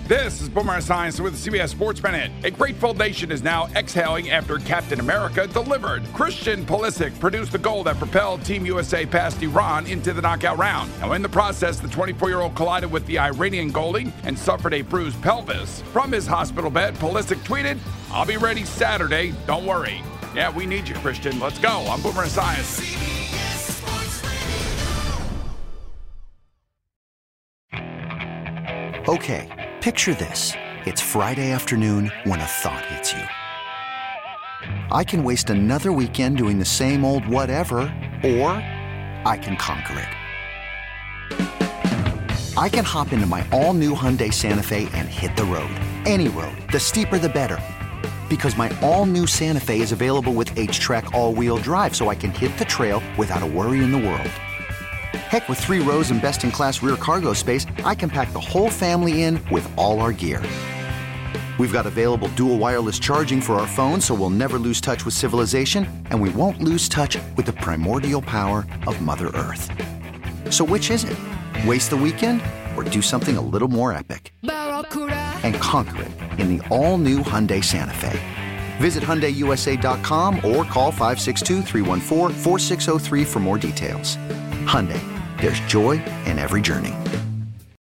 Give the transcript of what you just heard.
This is Boomer Science with the CBS Sports Minute. A grateful nation is now exhaling after Captain America delivered. Christian Pulisic produced the goal that propelled Team USA past Iran into the knockout round. Now, in the process, the 24-year-old collided with the Iranian goalie and suffered a bruised pelvis. From his hospital bed, Pulisic tweeted, "I'll be ready Saturday, don't worry." Yeah, we need you, Christian. Let's go. I'm Boomer Science. Okay, picture this. It's Friday afternoon when a thought hits you. I can waste another weekend doing the same old whatever, or I can conquer it. I can hop into my all-new Hyundai Santa Fe and hit the road. Any road. The steeper, the better. Because my all-new Santa Fe is available with H-Track all-wheel drive, so I can hit the trail without a worry in the world. Heck, with 3 rows and best-in-class rear cargo space, I can pack the whole family in with all our gear. We've got available dual wireless charging for our phones, so we'll never lose touch with civilization, and we won't lose touch with the primordial power of Mother Earth. So which is it? Waste the weekend or do something a little more epic? And conquer it in the all-new Hyundai Santa Fe. Visit HyundaiUSA.com or call 562-314-4603 for more details. Hyundai, there's joy in every journey.